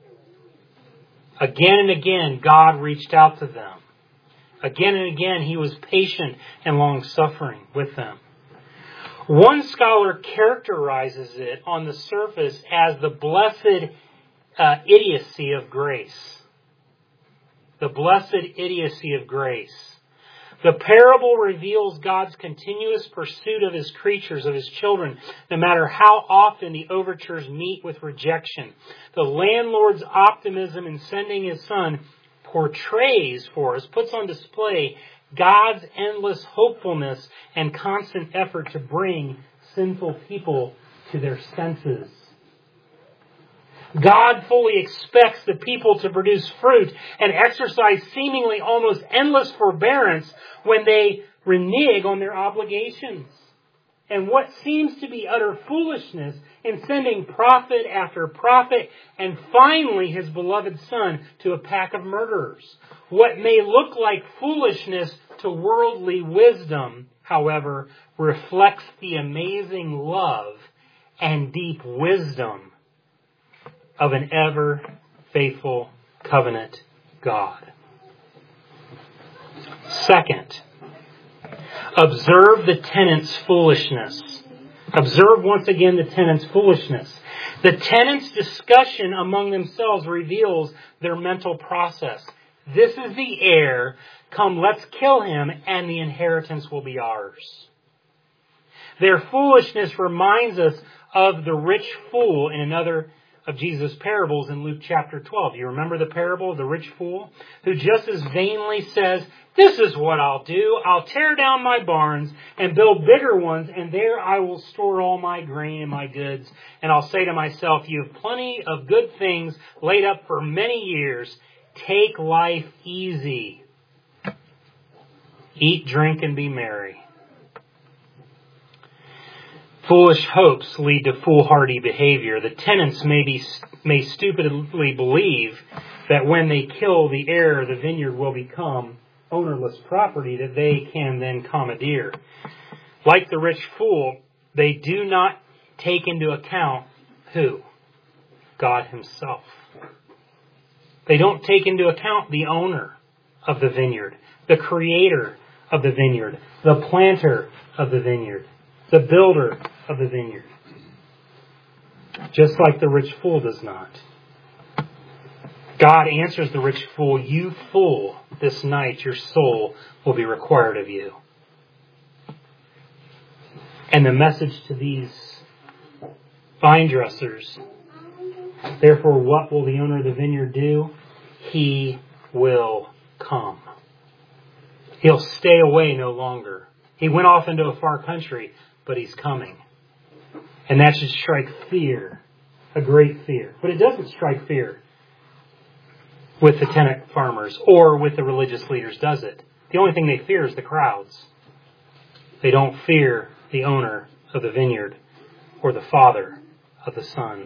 Again and again, God reached out to them. Again and again, he was patient and long-suffering with them. One scholar characterizes it on the surface as the blessed uh, idiocy of grace. The blessed idiocy of grace. The parable reveals God's continuous pursuit of his creatures, of his children, no matter how often the overtures meet with rejection. The landlord's optimism in sending his son portrays for us, puts on display God's endless hopefulness and constant effort to bring sinful people to their senses. God fully expects the people to produce fruit and exercise seemingly almost endless forbearance when they renege on their obligations. And what seems to be utter foolishness in sending prophet after prophet and finally his beloved son to a pack of murderers. What may look like foolishness to worldly wisdom, however, reflects the amazing love and deep wisdom of an ever faithful covenant God. Second, observe the tenant's foolishness. Observe once again the tenant's foolishness. The tenants' discussion among themselves reveals their mental process. This is the heir. Come, let's kill him, and the inheritance will be ours. Their foolishness reminds us of the rich fool in another of Jesus' parables in Luke chapter twelve. You remember the parable of the rich fool? Who just as vainly says, this is what I'll do. I'll tear down my barns and build bigger ones, and there I will store all my grain and my goods. And I'll say to myself, you have plenty of good things laid up for many years. Take life easy. Eat, drink, and be merry. Foolish hopes lead to foolhardy behavior. The tenants may be may stupidly believe that when they kill the heir, the vineyard will become ownerless property that they can then commandeer. Like the rich fool, they do not take into account who? God himself. They don't take into account the owner of the vineyard, the creator of the vineyard, the planter of the vineyard, the builder of the vineyard. Just like the rich fool does not. God answers the rich fool, you fool, this night your soul will be required of you. And the message to these vine dressers, therefore what will the owner of the vineyard do? He will come. He'll stay away no longer. He went off into a far country, but he's coming. And that should strike fear, a great fear. But it doesn't strike fear with the tenant farmers or with the religious leaders, does it? The only thing they fear is the crowds. They don't fear the owner of the vineyard or the father of the son.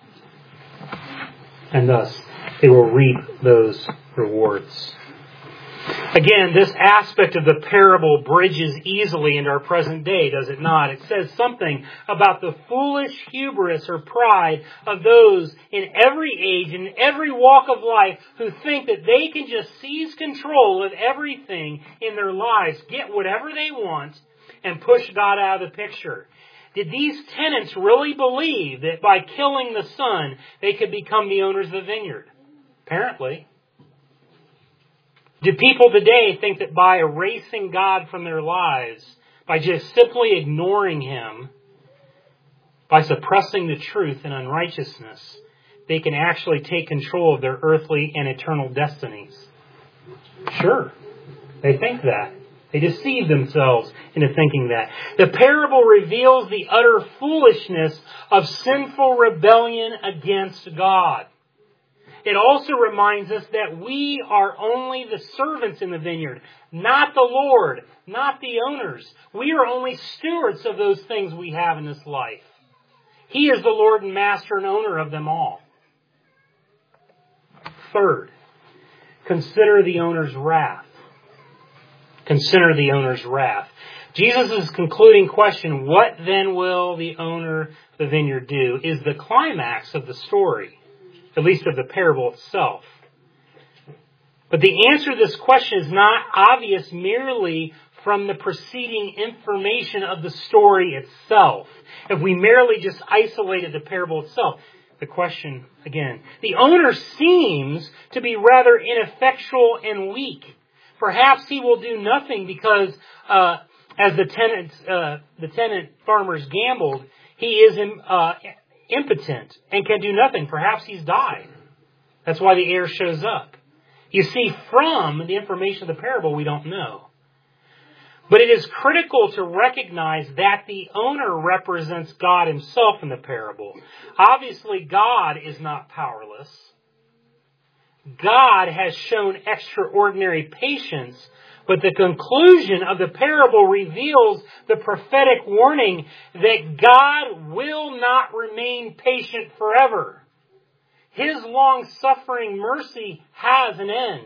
And thus, they will reap those rewards. Again, this aspect of the parable bridges easily into our present day, does it not? It says something about the foolish hubris or pride of those in every age and every walk of life who think that they can just seize control of everything in their lives, get whatever they want, and push God out of the picture. Did these tenants really believe that by killing the son, they could become the owners of the vineyard? Apparently. Do people today think that by erasing God from their lives, by just simply ignoring Him, by suppressing the truth and unrighteousness, they can actually take control of their earthly and eternal destinies? Sure, they think that. They deceive themselves into thinking that. The parable reveals the utter foolishness of sinful rebellion against God. It also reminds us that we are only the servants in the vineyard, not the Lord, not the owners. We are only stewards of those things we have in this life. He is the Lord and Master and owner of them all. Third, consider the owner's wrath. Consider the owner's wrath. Jesus' concluding question, what then will the owner of the vineyard do, is the climax of the story, at least of the parable itself. But the answer to this question is not obvious merely from the preceding information of the story itself. If we merely just isolated the parable itself, the question, again, the owner seems to be rather ineffectual and weak. Perhaps he will do nothing because, uh, as the tenants, uh, the tenant farmers gambled, he is uh, impotent and can do nothing. Perhaps he's died. That's why the heir shows up. You see, from the information of the parable, we don't know. But it is critical to recognize that the owner represents God Himself in the parable. Obviously, God is not powerless. God has shown extraordinary patience, but the conclusion of the parable reveals the prophetic warning that God will not remain patient forever. His long-suffering mercy has an end.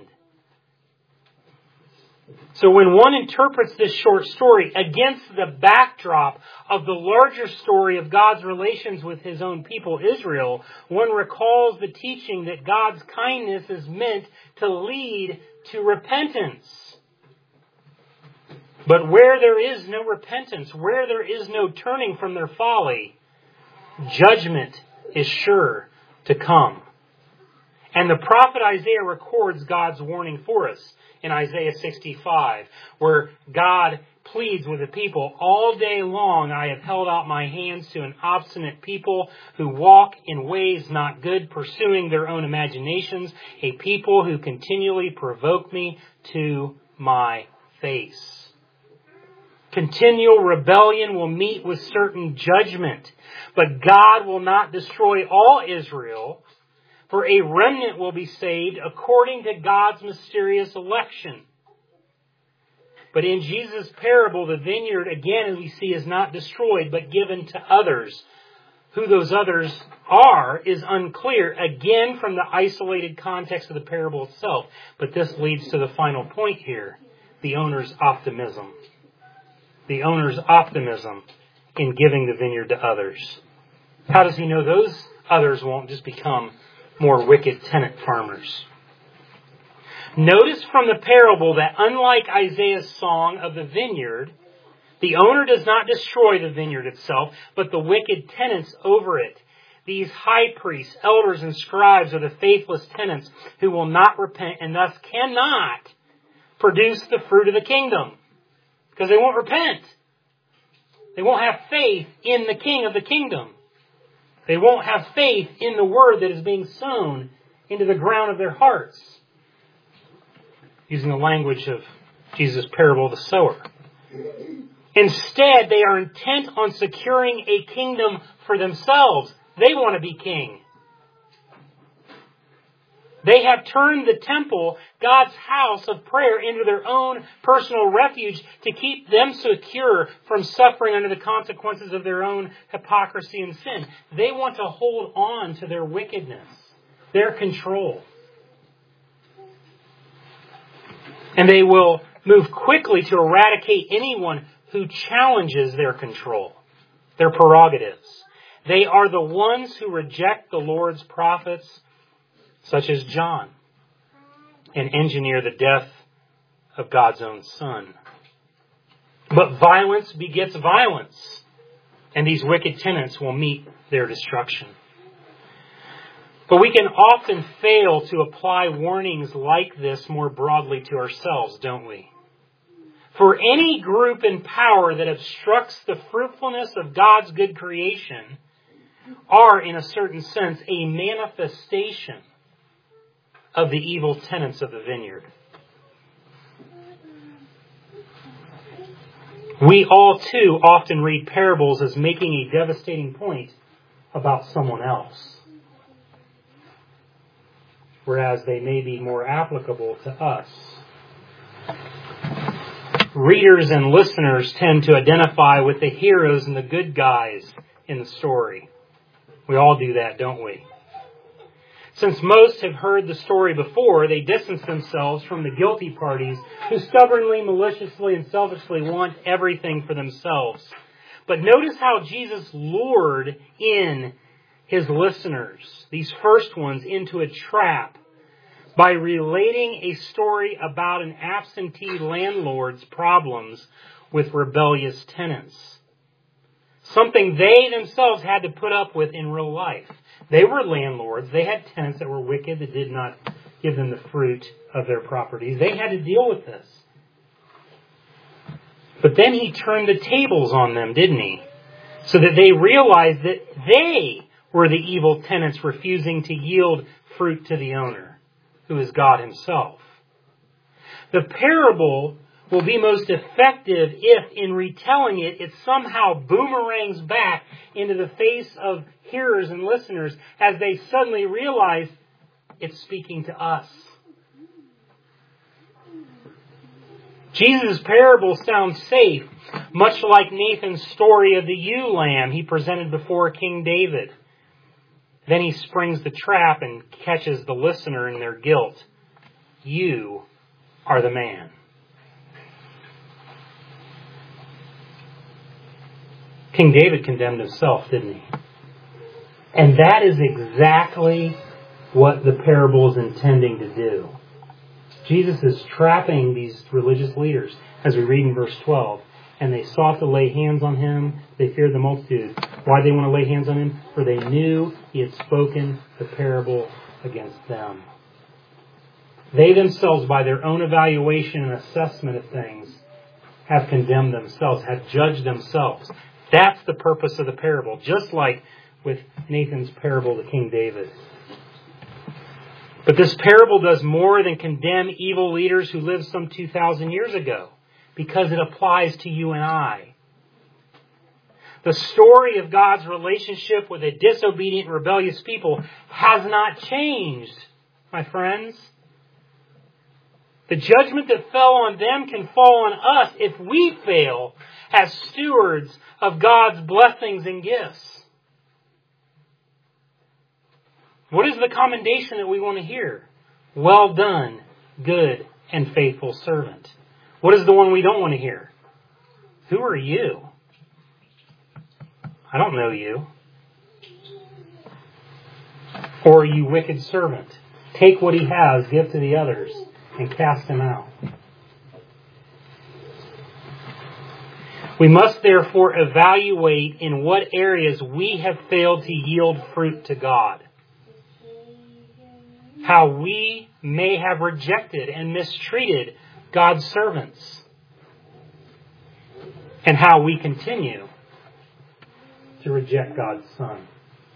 So when one interprets this short story against the backdrop of the larger story of God's relations with His own people, Israel, one recalls the teaching that God's kindness is meant to lead to repentance. But where there is no repentance, where there is no turning from their folly, judgment is sure to come. And the prophet Isaiah records God's warning for us in Isaiah sixty-five, where God pleads with the people, all day long I have held out my hands to an obstinate people who walk in ways not good, pursuing their own imaginations, a people who continually provoke me to my face. Continual rebellion will meet with certain judgment, but God will not destroy all Israel, for a remnant will be saved according to God's mysterious election. But in Jesus' parable, the vineyard, again, as we see, is not destroyed, but given to others. Who those others are is unclear, again, from the isolated context of the parable itself. But this leads to the final point here, the owner's optimism. The owner's optimism in giving the vineyard to others. How does he know those others won't just become more wicked tenant farmers? Notice from the parable that unlike Isaiah's song of the vineyard, the owner does not destroy the vineyard itself, but the wicked tenants over it. These high priests, elders, and scribes are the faithless tenants who will not repent and thus cannot produce the fruit of the kingdom. Because they won't repent. They won't have faith in the King of the kingdom. They won't have faith in the word that is being sown into the ground of their hearts. Using the language of Jesus' parable of the sower. Instead, they are intent on securing a kingdom for themselves. They want to be king. They have turned the temple, God's house of prayer, into their own personal refuge to keep them secure from suffering under the consequences of their own hypocrisy and sin. They want to hold on to their wickedness, their control. And they will move quickly to eradicate anyone who challenges their control, their prerogatives. They are the ones who reject the Lord's prophets, such as John, and engineer the death of God's own Son. But violence begets violence, and these wicked tenants will meet their destruction. But we can often fail to apply warnings like this more broadly to ourselves, don't we? For any group in power that obstructs the fruitfulness of God's good creation are, in a certain sense, a manifestation of the evil tenets of the vineyard. We all, too, often read parables as making a devastating point about someone else, whereas they may be more applicable to us. Readers and listeners tend to identify with the heroes and the good guys in the story. We all do that, don't we? Since most have heard the story before, they distance themselves from the guilty parties who stubbornly, maliciously, and selfishly want everything for themselves. But notice how Jesus lured in his listeners, these first ones, into a trap by relating a story about an absentee landlord's problems with rebellious tenants. Something they themselves had to put up with in real life. They were landlords. They had tenants that were wicked, that did not give them the fruit of their properties. They had to deal with this. But then he turned the tables on them, didn't he? So that they realized that they were the evil tenants refusing to yield fruit to the owner, who is God himself. The parable will be most effective if, in retelling it, it somehow boomerangs back into the face of hearers and listeners as they suddenly realize it's speaking to us. Jesus' parable sounds safe, much like Nathan's story of the ewe lamb he presented before King David. Then he springs the trap and catches the listener in their guilt. You are the man. King David condemned himself, didn't he? And that is exactly what the parable is intending to do. Jesus is trapping these religious leaders, as we read in verse twelve. And they sought to lay hands on him. They feared the multitude. Why did they want to lay hands on him? For they knew he had spoken the parable against them. They themselves, by their own evaluation and assessment of things, have condemned themselves, have judged themselves. That's the purpose of the parable, just like with Nathan's parable to King David. But this parable does more than condemn evil leaders who lived some two thousand years ago, because it applies to you and I. The story of God's relationship with a disobedient, rebellious people has not changed, my friends. The judgment that fell on them can fall on us if we fail as stewards of God's blessings and gifts. What is the commendation that we want to hear? Well done, good and faithful servant. What is the one we don't want to hear? Who are you? I don't know you. Or you wicked servant. Take what he has, give to the others, and cast him out. We must therefore evaluate in what areas we have failed to yield fruit to God. How we may have rejected and mistreated God's servants. And how we continue to reject God's Son.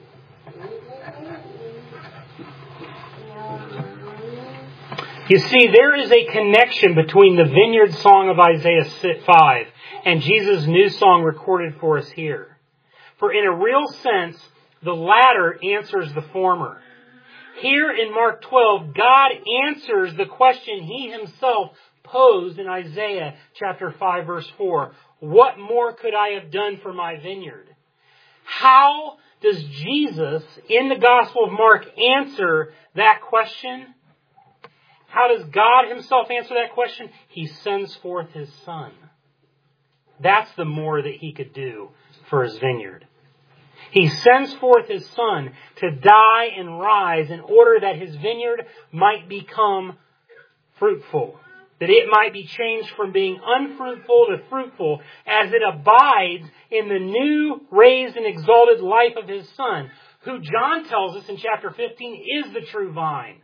You see, there is a connection between the vineyard song of Isaiah five and Jesus' new song recorded for us here. For in a real sense, the latter answers the former. Here in Mark twelve, God answers the question he himself posed in Isaiah chapter five, verse four. What more could I have done for my vineyard? How does Jesus, in the Gospel of Mark, answer that question? How does God himself answer that question? He sends forth his Son. That's the more that he could do for his vineyard. He sends forth his Son to die and rise in order that his vineyard might become fruitful. That it might be changed from being unfruitful to fruitful as it abides in the new, raised, and exalted life of his Son, who John tells us in chapter fifteen is the true vine.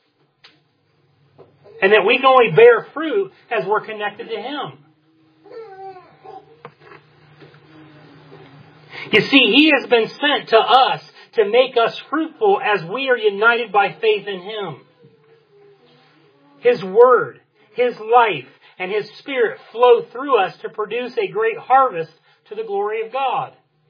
And that we can only bear fruit as we're connected to Him. You see, He has been sent to us to make us fruitful as we are united by faith in Him. His Word, His life, and His Spirit flow through us to produce a great harvest to the glory of God.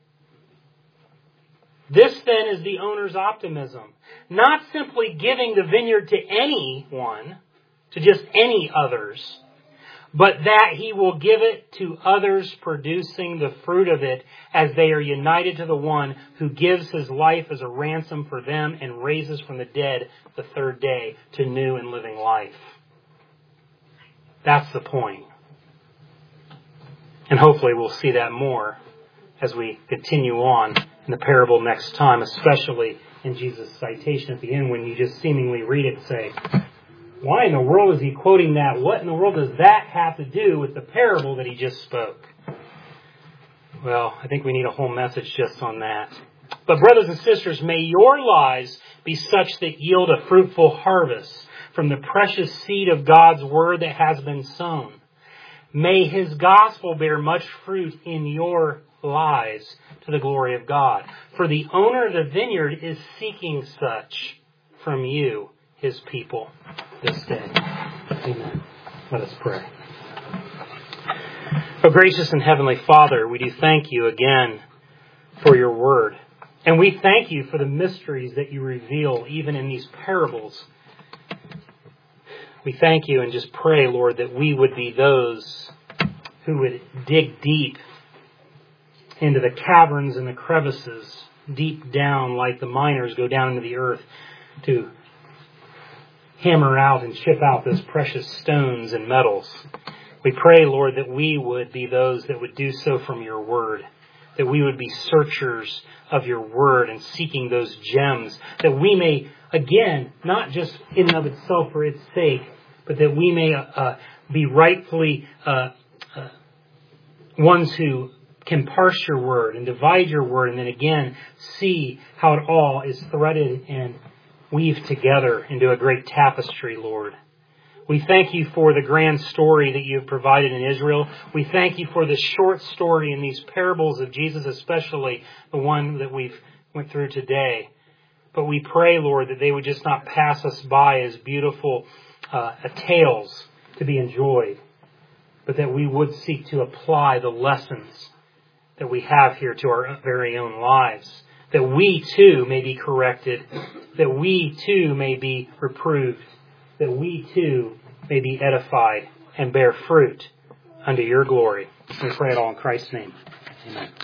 This then is the owner's optimism. Not simply giving the vineyard to anyone, to just any others, but that He will give it to others producing the fruit of it as they are united to the one who gives His life as a ransom for them and raises from the dead the third day to new and living life. That's the point. And hopefully we'll see that more as we continue on in the parable next time, especially in Jesus' citation at the end when you just seemingly read it and say, why in the world is he quoting that? What in the world does that have to do with the parable that he just spoke? Well, I think we need a whole message just on that. But brothers and sisters, may your lives be such that yield a fruitful harvest from the precious seed of God's Word that has been sown. May His gospel bear much fruit in your lives to the glory of God. For the owner of the vineyard is seeking such from you, His people, this day. Amen. Let us pray. Oh, gracious and heavenly Father, we do thank You again for Your Word. And we thank You for the mysteries that You reveal even in these parables. We thank You and just pray, Lord, that we would be those who would dig deep into the caverns and the crevices, deep down like the miners go down into the earth to hammer out and chip out those precious stones and metals. We pray, Lord, that we would be those that would do so from Your Word, that we would be searchers of Your Word and seeking those gems, that we may, again, not just in and of itself for its sake, but that we may uh, be rightfully uh, uh, ones who can parse Your Word and divide Your Word and then again see how it all is threaded and weaved together into a great tapestry, Lord. We thank You for the grand story that You have provided in Israel. We thank You for the short story in these parables of Jesus, especially the one that we've went through today. But we pray, Lord, that they would just not pass us by as beautiful uh, tales to be enjoyed, but that we would seek to apply the lessons that we have here to our very own lives, that we too may be corrected, that we too may be reproved, that we too may be edified and bear fruit unto Your glory. We pray it all in Christ's name. Amen.